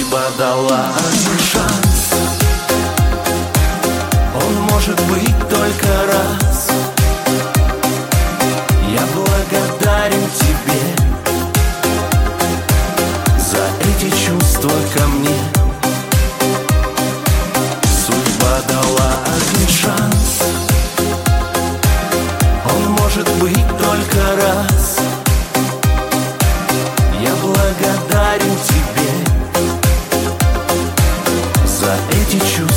Судьба дала один шанс, он может быть только раз. Я благодарен тебе за эти чувства ко мне. Судьба дала один шанс, он может быть только раз. Я благодарен тебе за эти чувства.